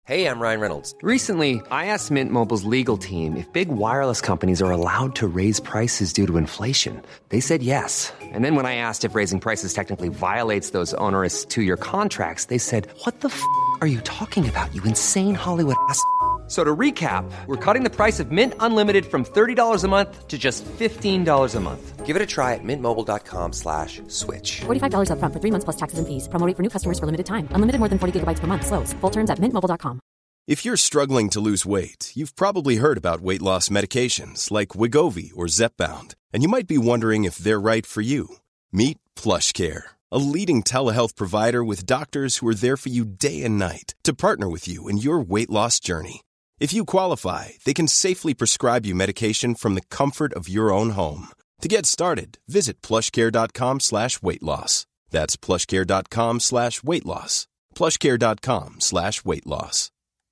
Hey, I'm Ryan Reynolds. Recently, I asked Mint Mobile's legal team if big wireless companies are allowed to raise prices due to inflation. They said yes. And then when I asked if raising prices technically violates those onerous two-year contracts, they said, "What the f*** are you talking about, you insane Hollywood ass?" So to recap, we're cutting the price of Mint Unlimited from $30 a month to just $15 a month. Give it a try at mintmobile.com/switch. $45 up front for 3 months plus taxes and fees. Promo rate for new customers for limited time. Unlimited more than 40 gigabytes per month. Slows full terms at mintmobile.com. If you're struggling to lose weight, you've probably heard about weight loss medications like Wegovy or Zepbound, and you might be wondering if they're right for you. Meet PlushCare, a leading telehealth provider with doctors who are there for you day and night to partner with you in your weight loss journey. If you qualify, they can safely prescribe you medication from the comfort of your own home. To get started, visit plushcare.com/weightloss. That's plushcare.com/weightloss. plushcare.com/weightloss.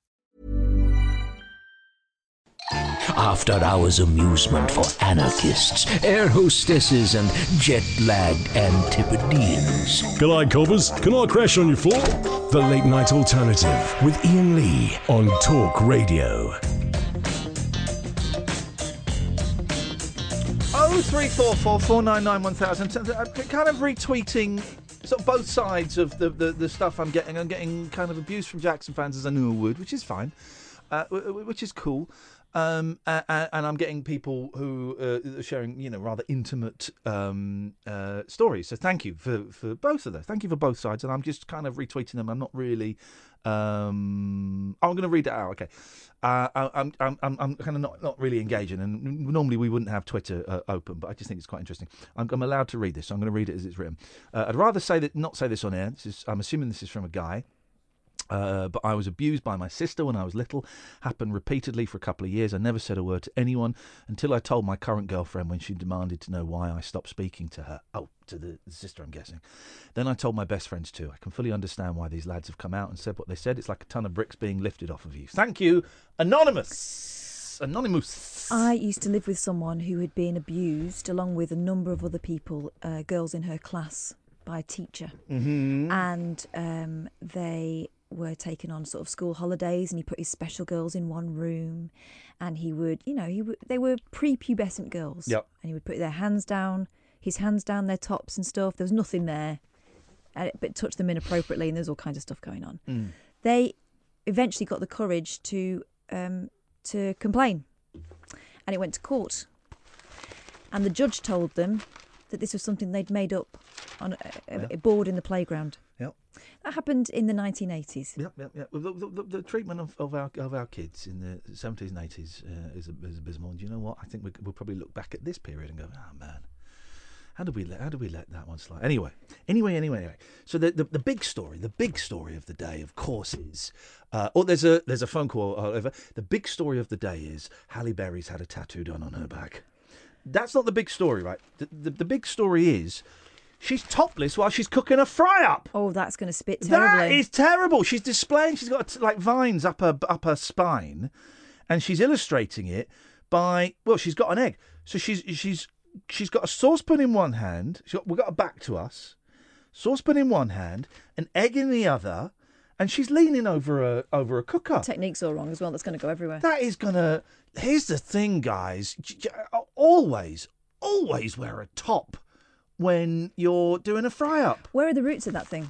After-hours amusement for anarchists, air hostesses, and jet-lagged Antipodeans. G'day, coppers. Can I crash on your floor? The Late Night Alternative with Ian Lee on Talk Radio. 03444991000. Kind of retweeting sort of both sides of the stuff I'm getting. I'm getting kind of abuse from Jackson fans, as I knew I would, which is fine, which is cool. And I'm getting people who are sharing, rather intimate stories. So thank you for both of those. Thank you for both sides. And I'm just kind of retweeting them. I'm not really. I'm going to read it out. Okay. I'm kind of not really engaging. And normally we wouldn't have Twitter open, but I just think it's quite interesting. I'm allowed to read this, so I'm going to read it as it's written. I'd rather not say this on air. I'm assuming this is from a guy. But I was abused by my sister when I was little. Happened repeatedly for a couple of years. I never said a word to anyone until I told my current girlfriend when she demanded to know why I stopped speaking to her. Oh, to the sister, I'm guessing. Then I told my best friends too. I can fully understand why these lads have come out and said what they said. It's like a ton of bricks being lifted off of you. Thank you, Anonymous. I used to live with someone who had been abused, along with a number of other people, girls in her class, by a teacher. Mm-hmm. And they were taken on sort of school holidays, and he put his special girls in one room, and he would, they were prepubescent girls. Yep. And he would put his hands down their tops and stuff. There was nothing there, but touched them inappropriately, and there's all kinds of stuff going on. Mm. They eventually got the courage to complain, and it went to court. And the judge told them that this was something they'd made up on a board in the playground. Yep. That happened in the 1980s. Yep. Well, the treatment of our kids in the 70s and 80s is abysmal. And do you know what? I think we'll probably look back at this period and go, oh man, how did we let that one slide? Anyway. So the big story of the day, of course, is there's a phone call over. The big story of the day is Halle Berry's had a tattoo done on her back. That's not the big story, right? The big story is she's topless while she's cooking a fry-up. Oh, that's going to spit terribly. That is terrible. She's displaying, she's got like vines up her spine, and she's illustrating it by, she's got an egg. So she's got a saucepan in one hand. We've got her back to us. Saucepan in one hand, an egg in the other, and she's leaning over a cooker. Technique's all wrong as well. That's going to go everywhere. That is going to... Here's the thing, guys. Always wear a top when you're doing a fry-up. Where are the roots of that thing?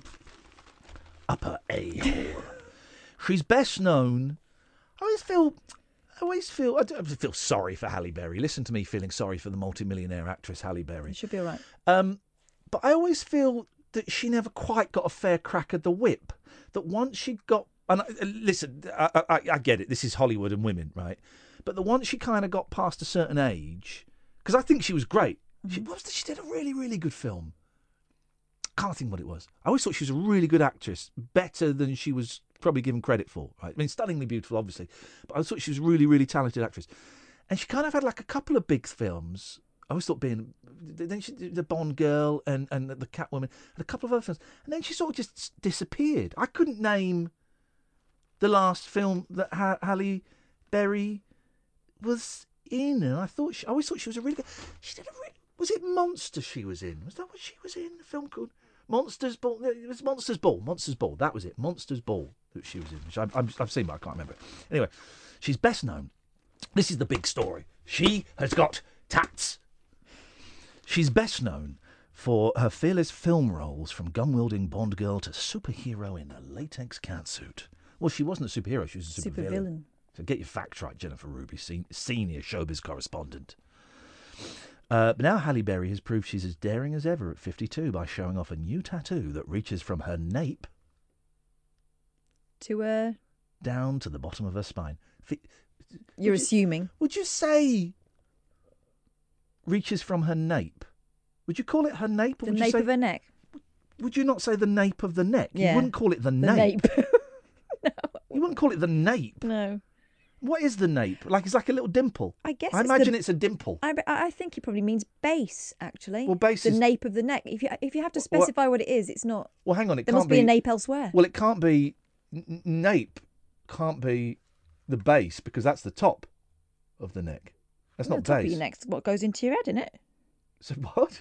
Up her a-hole. She's best known... I feel sorry for Halle Berry. Listen to me feeling sorry for the multimillionaire actress Halle Berry. It should be all right. But I always feel that she never quite got a fair crack at the whip. That once she got... And listen, I get it. This is Hollywood and women, right? But the once she kind of got past a certain age... Because I think she was great. Mm-hmm. She did a really, really good film. Can't think what it was. I always thought she was a really good actress. Better than she was probably given credit for, right? I mean, stunningly beautiful, obviously. But I thought she was a really, really talented actress. And she kind of had like a couple of big films. I always thought then she did The Bond Girl and The Catwoman, and a couple of other films. And then she sort of just disappeared. I couldn't name the last film that Halle Berry was in. And I always thought she was a really good... Was it Monster she was in? Was that what she was in? A film called Monsters Ball? It was Monsters Ball. That was it. Monsters Ball. that she was in, which I've seen, but I can't remember. Anyway, she's best known. This is the big story. She has got tats. She's best known for her fearless film roles, from gun-wielding Bond girl to superhero in a latex catsuit. Well, she wasn't a superhero, she was a supervillain. So get your facts right, Jennifer Ruby, senior showbiz correspondent. But now Halle Berry has proved she's as daring as ever at 52 by showing off a new tattoo that reaches from her nape to down to the bottom of her spine. You're assuming. Would you say reaches from her nape? Would you call it her nape? Or The would you nape say, of her neck. Would you not say the nape of the neck? Yeah. You wouldn't call it the The nape. nape. You wouldn't call it the nape. No. What is the nape? It's like a little dimple. I guess I imagine it's a dimple. I think it probably means base, actually. Well, base the is... nape of the neck. If you have to specify what it is, it's not. Well, hang on. There must be a nape elsewhere. Well, it can't be... Nape can't be the base, because that's the top of the neck. That's not the top base. of your neck's what goes into your head, isn't it? So what?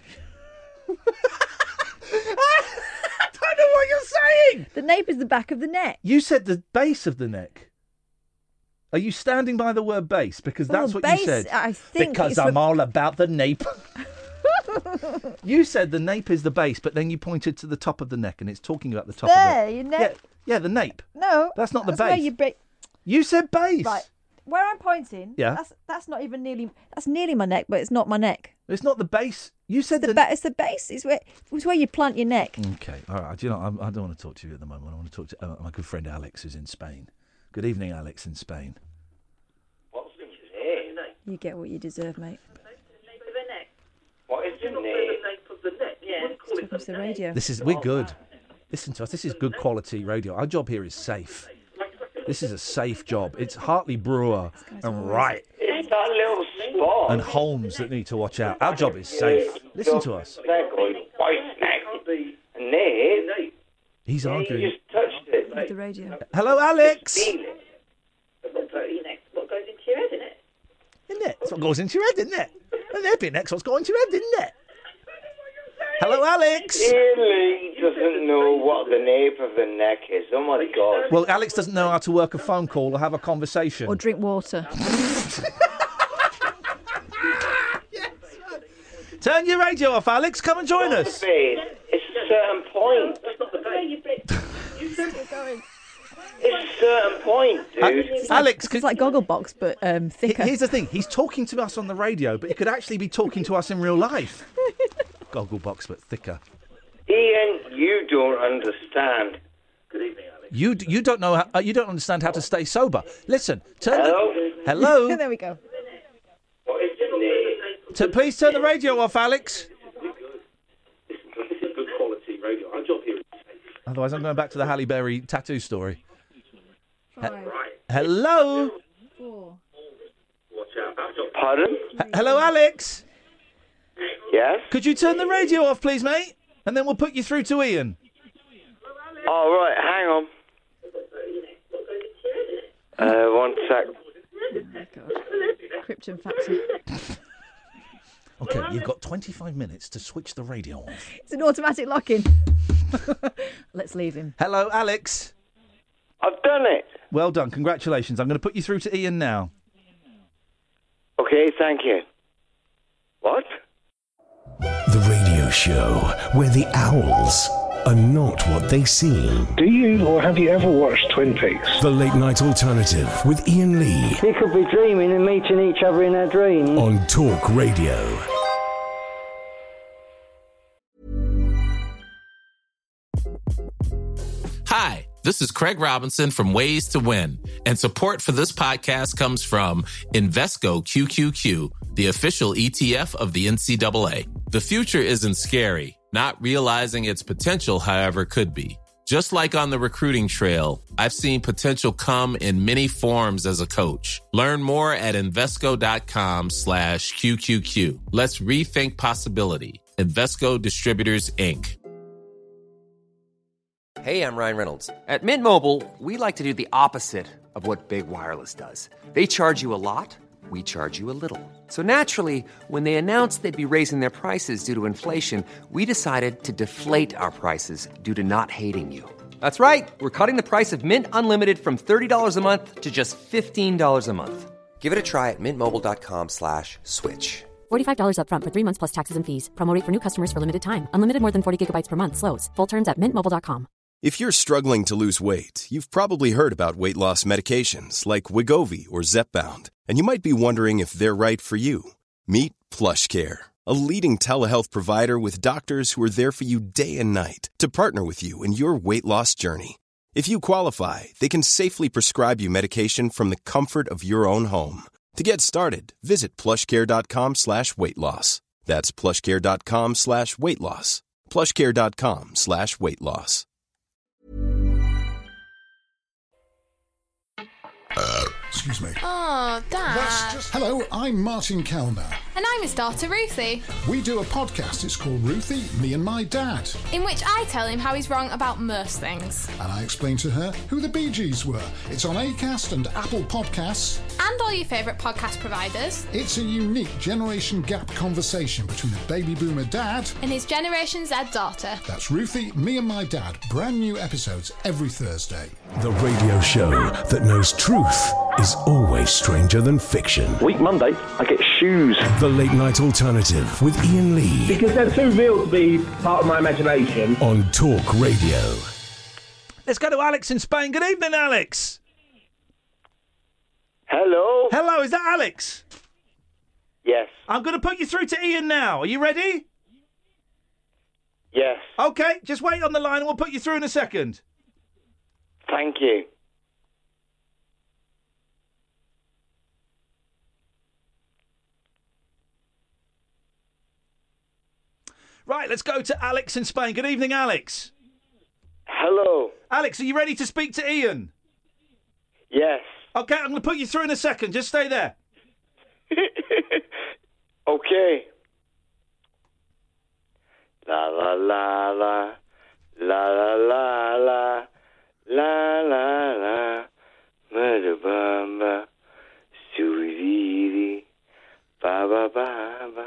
I don't know what you're saying. The nape is the back of the neck. You said the base of the neck. Are you standing by the word base? Because that's what base, you said. I think because it's I'm all about the nape. You said the nape is the base, but then you pointed to the top of the neck, and it's talking about the top there, of the your neck. Yeah, the nape. No, That's not the where base. you break. You said base. Right, where I'm pointing. Yeah. That's not even nearly. That's nearly my neck, but it's not my neck. It's not the base. You said It's the base. It's where you plant your neck. Okay, all right. Do you know, I don't want to talk to you at the moment. I want to talk to my good friend Alex, who's in Spain. Good evening, Alex in Spain. You get what you deserve, mate. What is the nape of the neck? Yeah. Talking to the radio. We're good. Listen to us. This is good quality radio. Our job here is safe. This is a safe job. It's Hartley Brewer and Wright It's that little spot. and Holmes that need to watch out. Our job is safe. Listen to us. Nape. He's You arguing. just touched it. With the radio. Hello, Alex. Feel it. What goes into your head, isn't it? Isn't it? That's what goes into your head, isn't it? And there'd be next what's going into your head, isn't it? Hello, Alex. Ian Lee doesn't know what the nape of the neck is. Oh my God. Well, Alex doesn't know how to work a phone call or have a conversation. Or drink water. Turn your radio off, Alex. Come and join us. It's a certain point. That's not the base. It's a certain point, dude. Alex, It's like Gogglebox, but thicker. here's the thing. He's talking to us on the radio, but he could actually be talking to us in real life. Gogglebox, but thicker. Ian, you don't understand. Good evening, Alex. You don't know. You don't understand how to stay sober. Listen. Hello? Hello. There we go. What is the nape? Please turn the radio off, Alex. This is good quality radio. Our job here is safe. Otherwise, I'm going back to the Halle Berry tattoo story. Right. Hello. Four. Watch out. Pardon? Hello, Alex. Yes? Could you turn the radio off, please, mate? And then we'll put you through to Ian. Oh, right. Hang on. One sec. Oh my God. Krypton factor. Okay, you've got 25 minutes to switch the radio off. It's an automatic lock-in. Let's leave him. Hello, Alex. I've done it. Well done. Congratulations. I'm going to put you through to Ian now. Okay, thank you. What? The radio show where the owls are not what they seem. Do you or have you ever watched Twin Peaks? The Late Night Alternative with Ian Lee We could be dreaming and meeting each other in our dreams. on Talk Radio. Hi, this is Craig Robinson from Ways to Win, and support for this podcast comes from Invesco QQQ, the official ETF of the NCAA. The future isn't scary. Not realizing its potential, however, could be. Just like on the recruiting trail, I've seen potential come in many forms as a coach. Learn more at Invesco.com/QQQ. Let's rethink possibility. Invesco Distributors, Inc. Hey, I'm Ryan Reynolds. At Mint Mobile, we like to do the opposite of what Big Wireless does. They charge you a lot, we charge you a little. So naturally, when they announced they'd be raising their prices due to inflation, we decided to deflate our prices due to not hating you. That's right. We're cutting the price of Mint Unlimited from $30 a month to just $15 a month. Give it a try at mintmobile.com/switch. $45 up front for 3 months plus taxes and fees. Promo rate for new customers for limited time. Unlimited more than 40 gigabytes per month. Slows full terms at mintmobile.com. If you're struggling to lose weight, you've probably heard about weight loss medications like Wegovy or Zepbound, and you might be wondering if they're right for you. Meet PlushCare, a leading telehealth provider with doctors who are there for you day and night to partner with you in your weight loss journey. If you qualify, they can safely prescribe you medication from the comfort of your own home. To get started, visit plushcare.com/weight-loss. That's plushcare.com/weight-loss. plushcare.com/weight-loss. Excuse me. Oh, Dad. Hello, I'm Martin Kellner. And I'm his daughter, Ruthie. We do a podcast, it's called Ruthie, Me and My Dad. In which I tell him how he's wrong about most things. And I explain to her who the Bee Gees were. It's on Acast and Apple Podcasts. And all your favourite podcast providers. It's a unique generation gap conversation between a baby boomer dad and his Generation Z daughter. That's Ruthie, Me and My Dad. Brand new episodes every Thursday. The radio show that knows truth is always stranger than fiction. Week Monday, I get shoes. The Late Night Alternative with Ian Lee. Because they're too real to be part of my imagination. On Talk Radio. Let's go to Alex in Spain. Good evening, Alex. Hello? Hello, is that Alex? Yes. I'm going to put you through to Ian now. Are you ready? Yes. Okay, just wait on the line and we'll put you through in a second. Thank you. Right, let's go to Alex in Spain. Good evening, Alex. Hello. Alex, are you ready to speak to Ian? Yes. Okay, I'm going to put you through in a second. Just stay there. Okay. La la la la la la la la la la la Madabamba Suidi ba ba ba ba.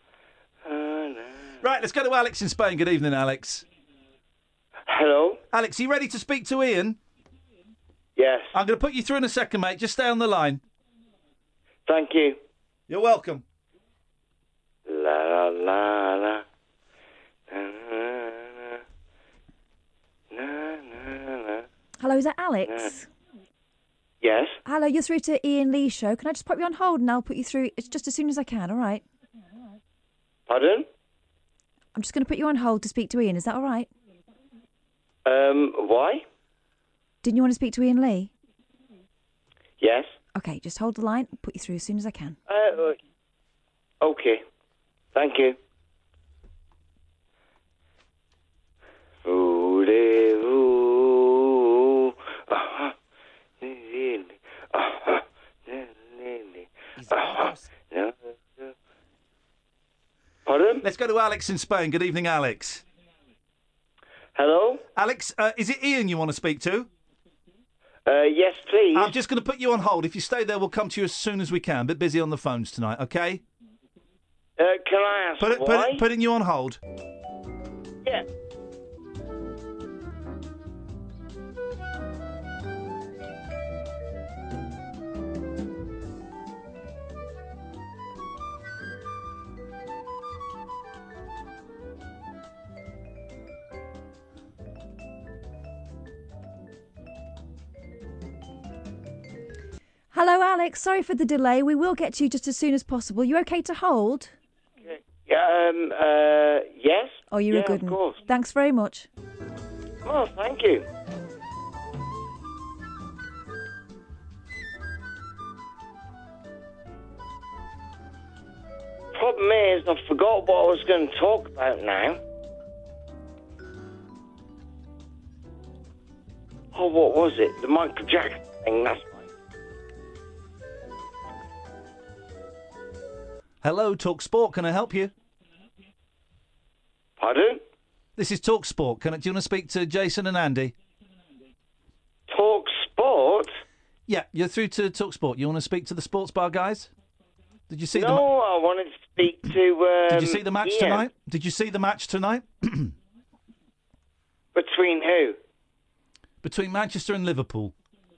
Right, let's go to Alex in Spain. Good evening, Alex. Hello? Alex, are you ready to speak to Ian? Yes. I'm going to put you through in a second, mate. Just stay on the line. Thank you. You're welcome. La la la la. Hello, is that Alex? Yes. Hello, you're through to Ian Lee's show. Can I just pop you on hold and I'll put you through just as soon as I can, all right? Pardon? I'm just going to put you on hold to speak to Ian. Is that all right? Why? Didn't you want to speak to Ian Lee? Yes. Okay, just hold the line. I'll put you through as soon as I can. Okay. Thank you. Pardon? Let's go to Alex in Spain. Good evening, Alex. Hello? Alex, is it Ian you want to speak to? Yes, please. I'm just going to put you on hold. If you stay there, we'll come to you as soon as we can. A bit busy on the phones tonight, okay? Can I ask why? Putting you on hold. Yeah. Hello, Alex. Sorry for the delay. We will get to you just as soon as possible. You okay to hold? Yes. Oh, you're a good of one. course. Thanks very much. Oh, thank you. Problem is, I forgot what I was going to talk about now. Oh, what was it? The Michael Jackson thing, that's right. Hello, Talk Sport. Can I help you? Pardon? This is Talk Sport. Do you want to speak to Jason and Andy? Talk Sport? Yeah, you're through to Talk Sport. You want to speak to the sports bar guys? Did you see No, I wanted to speak to... Did you see the match Ian. tonight? Between who? Between Manchester and Liverpool.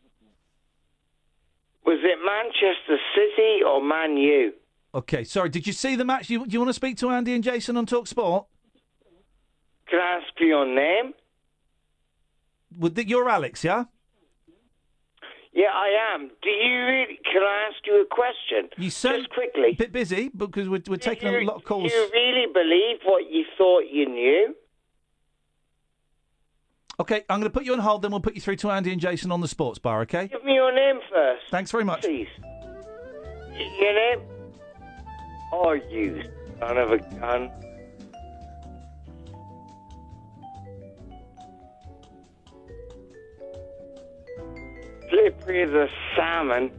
Was it Manchester City or Man U? Okay, sorry. Did you see the match? Do you want to speak to Andy and Jason on Talk Sport? Can I ask for your name? You're Alex, yeah? Yeah, I am. Can I ask you a question? Just quickly. A bit busy because we're taking a lot of calls. Do you really believe what you thought you knew? Okay, I'm going to put you on hold, then we'll put you through to Andy and Jason on the sports bar, okay? Give me your name first. Thanks very much. Please. Your name? Oh, you son of a gun. Slippery as a salmon.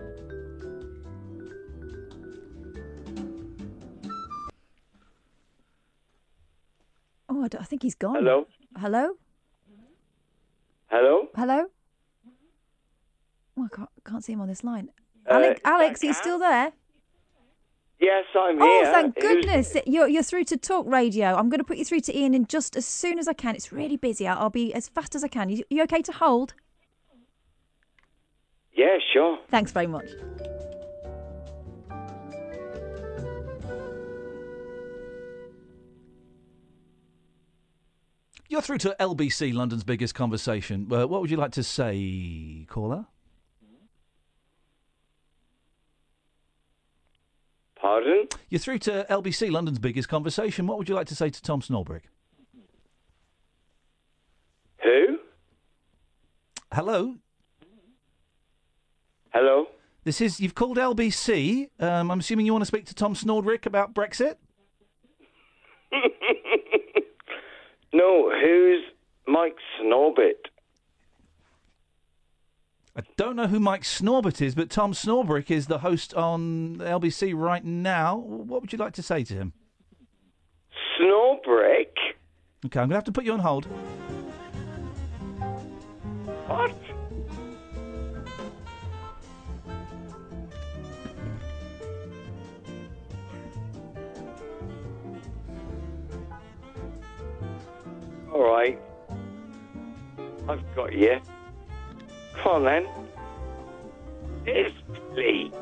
Oh, I think he's gone. Hello? Hello? Hello? Hello? Oh, I can't see him on this line. Alex, are you still there? Yes, I'm here. Oh, thank goodness. You're through to Talk Radio. I'm going to put you through to Ian in just as soon as I can. It's really busy. I'll be as fast as I can. You okay to hold? Yeah, sure. Thanks very much. You're through to LBC, London's biggest conversation. What would you like to say, caller? Pardon? You're through to LBC, London's biggest conversation. What would you like to say to Tom Snorbrick? Who? Hello? Hello? You've called LBC. I'm assuming you want to speak to Tom Snorbrick about Brexit? No, who's Mike Snorbit? I don't know who Mike Snorbit is, but Tom Snorbrick is the host on LBC right now. What would you like to say to him? Snorbrick? Okay, I'm going to have to put you on hold. What? All right. I've got you. Come on, then. It's Lee.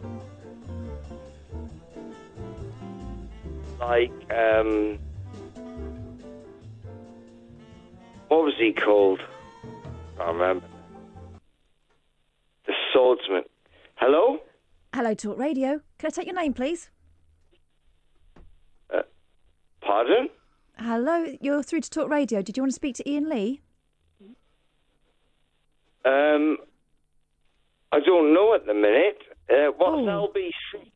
Like, what was he called? I can't remember. The Swordsman. Hello? Hello, Talk Radio. Can I take your name, please? Pardon? Hello, you're through to Talk Radio. Did you want to speak to Ian Lee? I don't know at the minute. What's LBC?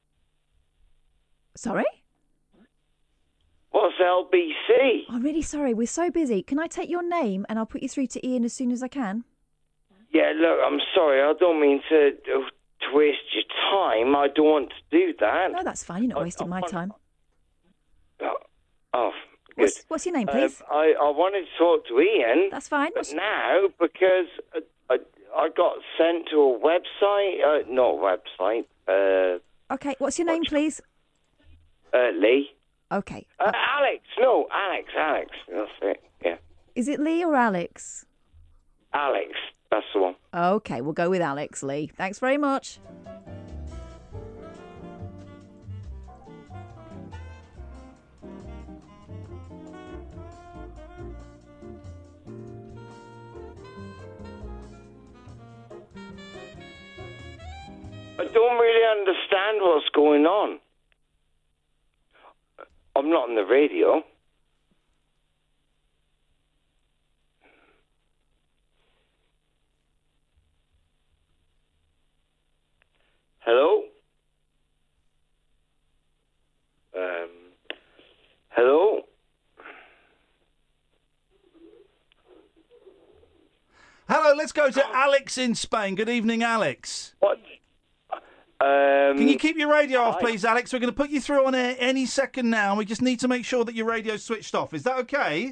Sorry? What's LBC? I'm really sorry. We're so busy. Can I take your name and I'll put you through to Ian as soon as I can? Yeah, look, I'm sorry. I don't mean to waste your time. I don't want to do that. No, that's fine. You're not wasting my time. Oh, good. What's your name, please? I wanted to talk to Ian. That's fine. But now, because I got sent to a website, not website. Okay, what's your name, please? Lee. Okay. Alex. No, Alex. That's it, yeah. Is it Lee or Alex? Alex. That's the one. Okay, we'll go with Alex, Lee. Thanks very much. I don't really understand what's going on. I'm not on the radio. Hello? Hello? Hello, let's go to Alex in Spain. Good evening, Alex. What? Can you keep your radio off, please, Alex? We're going to put you through on air any second now. We just need to make sure that your radio's switched off. Is that okay?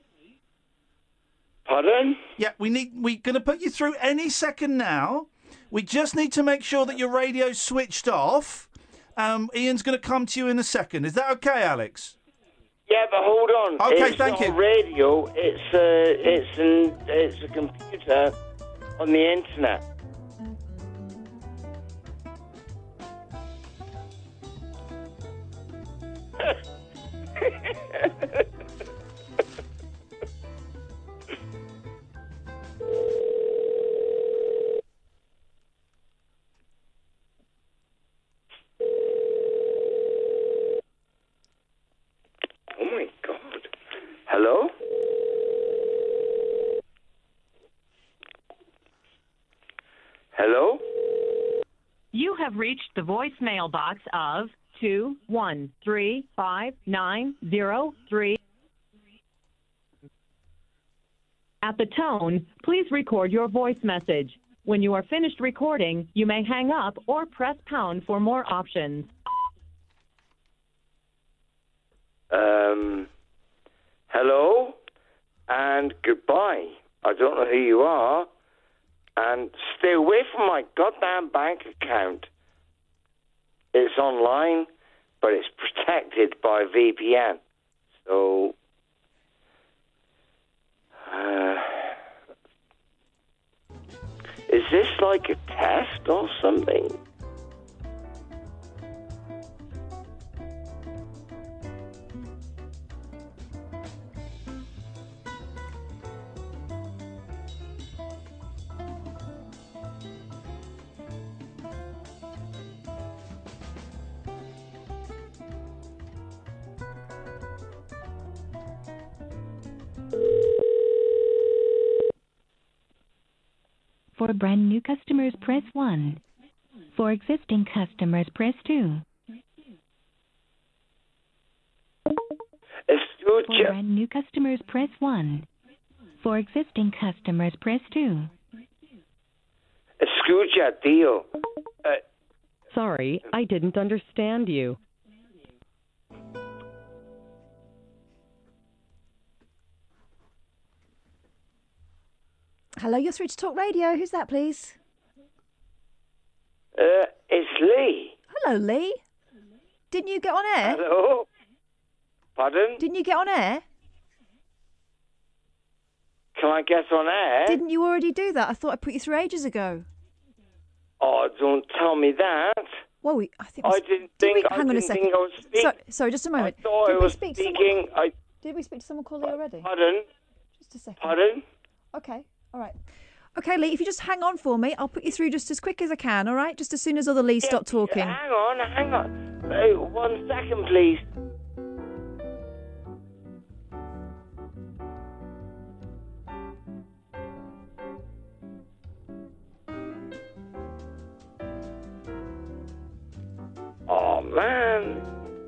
Pardon? Yeah, we're going to put you through any second now. We just need to make sure that your radio's switched off. Ian's going to come to you in a second. Is that okay, Alex? Yeah, but hold on. Okay, it's thank not you. a radio. It's a computer on the internet. Oh my God. Hello? Hello? You have reached the voicemail box of 2135903. At the tone, please record your voice message. When you are finished recording, you may hang up or press pound for more options. Hello? And goodbye. I don't know who you are. And stay away from my goddamn bank account. It's online, but it's protected by VPN. So, is this like a test or something? For brand new customers, press 1. For existing customers, press 2. For brand new customers, press 1. For existing customers, press 2. Escucha, tío. Sorry, I didn't understand you. Hello, you're through to Talk Radio. Who's that, please? It's Lee. Hello, Lee. Didn't you get on air? Hello? Pardon? Didn't you get on air? Can I get on air? Didn't you already do that? I thought I put you through ages ago. Oh, don't tell me that. Well, I think I didn't think I was speaking. Sorry, just a moment. I thought I was speaking. Did we speak to someone called Lee already? Pardon? Just a second. Pardon? Okay, all right. Okay, Lee, if you just hang on for me, I'll put you through just as quick as I can, all right? Just as soon as other Lees stop talking. Hang on. Hey, 1 second, please. Oh, man.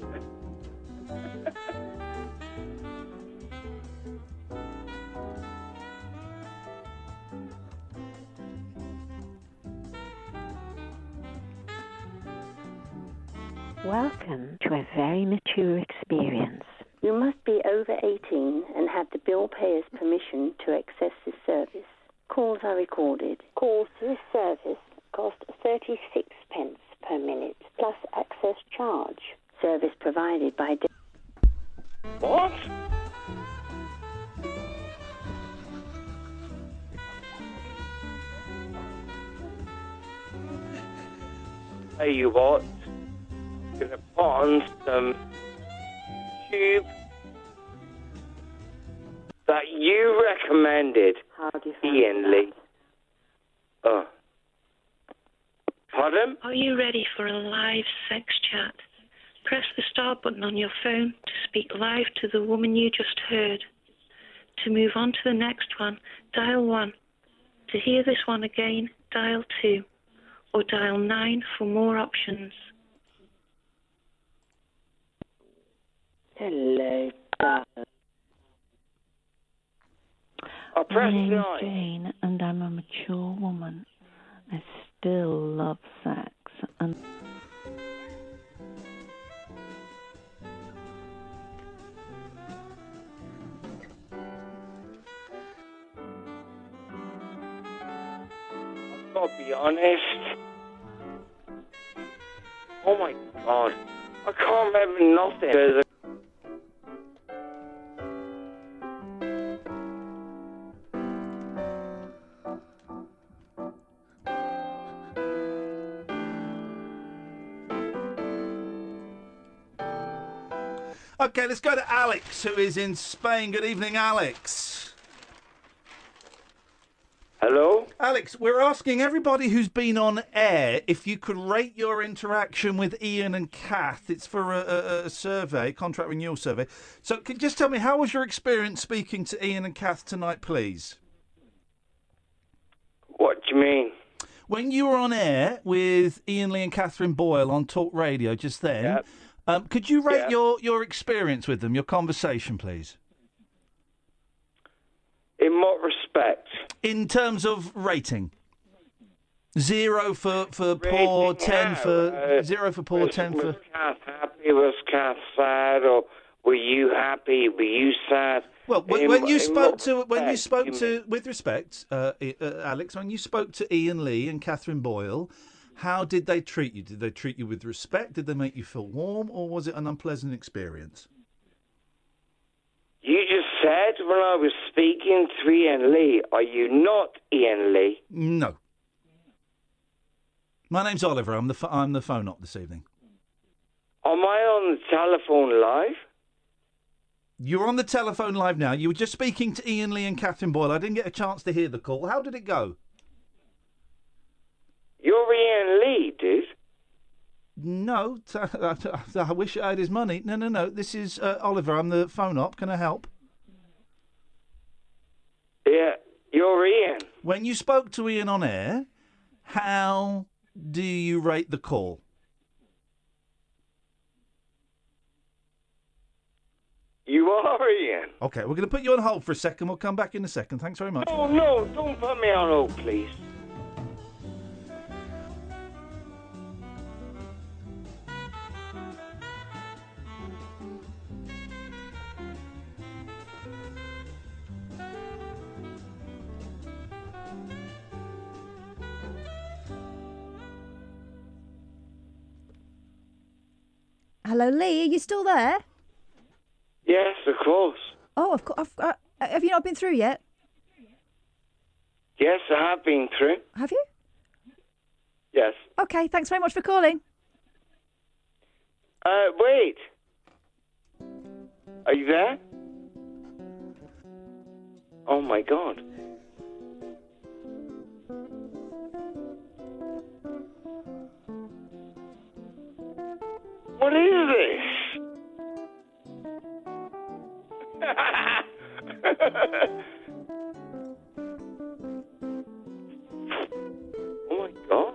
Welcome to a very mature experience. You must be over 18 and have the bill payer's permission to access this service. Calls are recorded. Calls to this service cost 36 pence per minute, plus access charge. Service provided by... What? Tell you what, I'm going to put on some tube that you recommended, Ian Lee. Oh. Pardon? Are you ready for a live sex chat? Press the star button on your phone to speak live to the woman you just heard. To move on to the next one, dial 1. To hear this one again, dial 2. Or dial 9 for more options. Hello, darling. My name is Jane, and I'm a mature woman. I still love sex, and... I've got to be honest. Oh my God. I can't remember nothing. OK, let's go to Alex, who is in Spain. Good evening, Alex. Hello? Alex, we're asking everybody who's been on air if you could rate your interaction with Ian and Kath. It's for a survey, contract renewal survey. So can you just tell me, how was your experience speaking to Ian and Kath tonight, please? What do you mean? When you were on air with Ian Lee and Catherine Boyle on Talk Radio just then, could you rate your experience with them, your conversation, please? In what respect? In terms of rating. 0 for poor, 10 for... 0 for poor, 10 for... Was Kath happy? Was Kath sad? Or were you happy? Were you sad? Well, when you spoke to, with respect, Alex, when you spoke to Ian Lee and Catherine Boyle, how did they treat you? Did they treat you with respect? Did they make you feel warm? Or was it an unpleasant experience? You just said when I was speaking to Ian Lee, are you not Ian Lee? No. My name's Oliver. I'm the phone op this evening. Am I on the telephone live? You're on the telephone live now. You were just speaking to Ian Lee and Catherine Boyle. I didn't get a chance to hear the call. How did it go? You're Ian Lee, dude. No, I wish I had his money. No. This is Oliver. I'm the phone op. Can I help? Yeah, you're Ian. When you spoke to Ian on air, how do you rate the call? You are Ian. OK, we're going to put you on hold for a second. We'll come back in a second. Thanks very much. Oh, no, don't put me on hold, please. Hello, Lee. Are you still there? Yes, of course. Oh, of course. Have you not been through yet? Yes, I have been through. Have you? Yes. Okay, thanks very much for calling. Wait. Are you there? Oh, my God. What is this? Oh my God.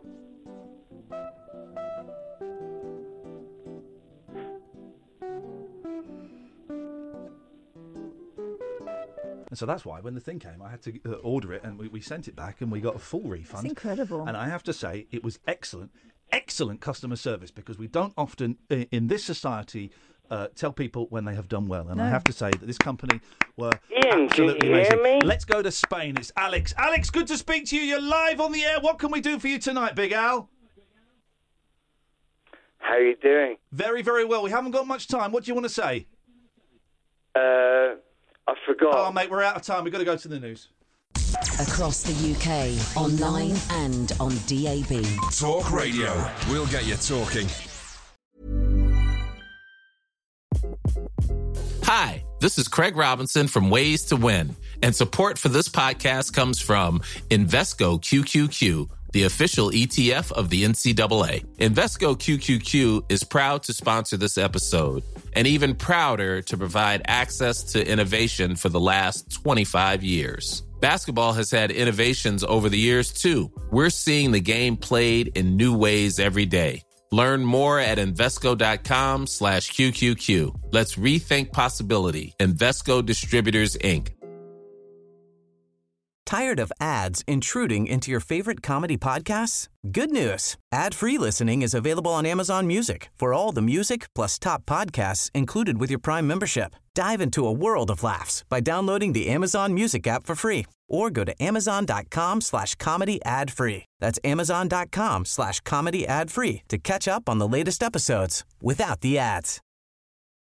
And so that's why when the thing came, I had to order it, and we sent it back, and we got a full refund. It's incredible. And I have to say, it was excellent customer service, because we don't often, in this society, tell people when they have done well. And I have to say that this company were absolutely amazing. Hear me? Let's go to Spain. It's Alex. Alex, good to speak to you. You're live on the air. What can we do for you tonight, Big Al? How are you doing? Very, very well. We haven't got much time. What do you want to say? I forgot. Oh, mate, we're out of time. We've got to go to the news. Across the UK, online and on DAB. Talk Radio. We'll get you talking. Hi, this is Craig Robinson from Ways to Win, and support for this podcast comes from Invesco QQQ, the official ETF of the NCAA. Invesco QQQ is proud to sponsor this episode, and even prouder to provide access to innovation for the last 25 years. Basketball has had innovations over the years, too. We're seeing the game played in new ways every day. Learn more at Invesco.com/QQQ. Let's rethink possibility. Invesco Distributors, Inc. Tired of ads intruding into your favorite comedy podcasts? Good news. Ad-free listening is available on Amazon Music for all the music plus top podcasts included with your Prime membership. Dive into a world of laughs by downloading the Amazon Music app for free or go to Amazon.com/comedy ad-free. That's Amazon.com/comedy ad-free to catch up on the latest episodes without the ads.